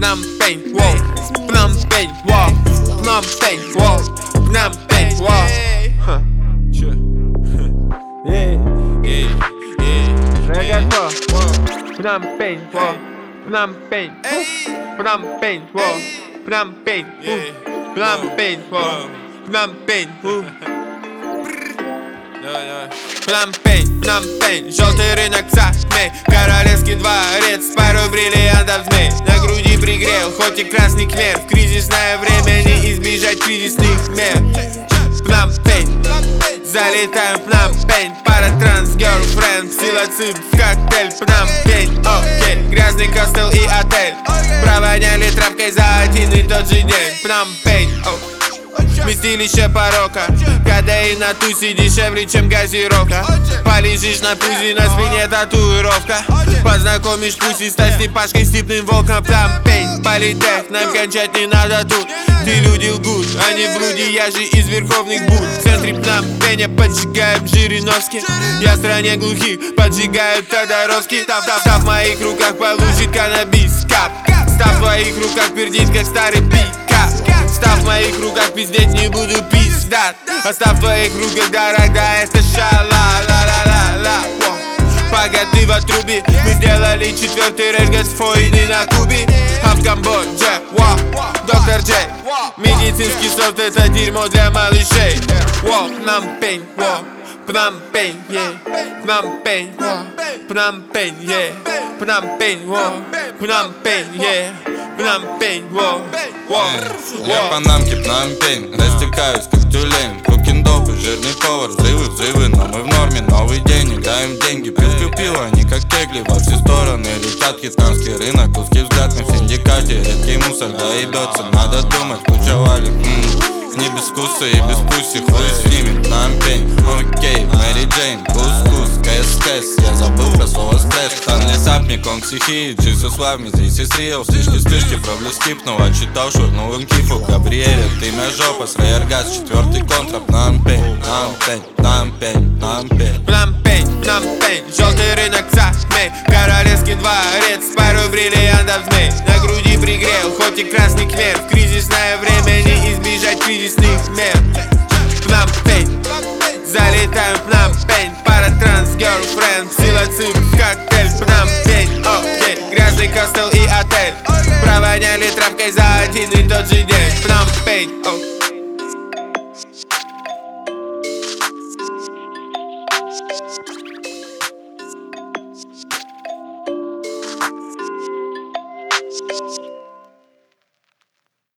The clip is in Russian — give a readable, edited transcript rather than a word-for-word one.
Пномпень, воу, Пномпень, воу, Пномпень, воу, Пномпень, воу. Чё? Пномпень, воу, Пномпень, Пномпень, воу, Пномпень, Пномпень, воу, Пномпень, Пномпень, Пномпень, желтый рынок цапмей, королевский дворец, пару бриллиантов змей. На груди пригрел, хоть и красный квер, в кризисное время не избежать кризисных мер. Пномпень, залетаем в Пномпень, пара транс-герлфренд, псилоциб в коктейль. Пномпень, окей, грязный костел и отель, провоняли травкой за один и тот же день. Пномпень, вместилище порока, кадеин на тусе дешевле, чем газировка. Полежишь на пузе, на спине татуировка, познакомишь пусть стать Степашкой, степным волком. Пномпень, политех, нам кончать не надо тут. Ты люди лгут, они в блуде, я же из верховных буд. В центре Пномпеня поджигаем Жириновский, я в стране глухих, поджигаю Тодоровский. Став в моих руках получит каннабис, кап. Став в твоих руках пердит, как старый пикап. Став в моих руках пиздеть не буду пиздат. Оставь в твоих руках дорога, это ша-ла-ла-ла-ла-ла. Пока ты в отрубе, мы сделали 4-й рейс войны на Кубе. А в Камбодже, доктор Джей, медицинский софт это дерьмо для малышей. Пномпень, Пномпень, Пномпень, Пномпень, Пномпень, Пномпень, Пномпень, я панамки Пномпень, растекаюсь как тюлень. Кукиндоп и жирный повар, взрывы, но мы в норме. Новый день, играем в деньги, пивка пиво, они как кегли. Во все стороны летят, хитканский рынок, узкий взгляд на в синдикате. Редкий мусор доебется, надо думать, кучевали. Не без вкуса и без пуси, хуй с ними. Пномпень, окей, Мэри Джейн, кус-кус, кэс-кэс. Я забыл про слово стресс. Станли сапни, конг психии, джису с вами, здесь и сриал. Слишки, проблескипнул, отчитал, шурнул им кифу. Габриэля, ты мя жопа, с рейергаз, 4-й контра. Пномпень, Пномпень, Пномпень, Пномпень. Пномпень, Пномпень, желтый рынок цапмей, королевский дворец, пару бриллиантов змей. На груди пригрел, хоть и красный квер, в кризисное время не избежать кризисных мер. Пномпень, залетаем в Пномпень, пара транс-герлфренд, псилоциб в коктейль. Пномпень, окей, грязный костел и отель, провоняли травкой за один и тот же день. Пномпень,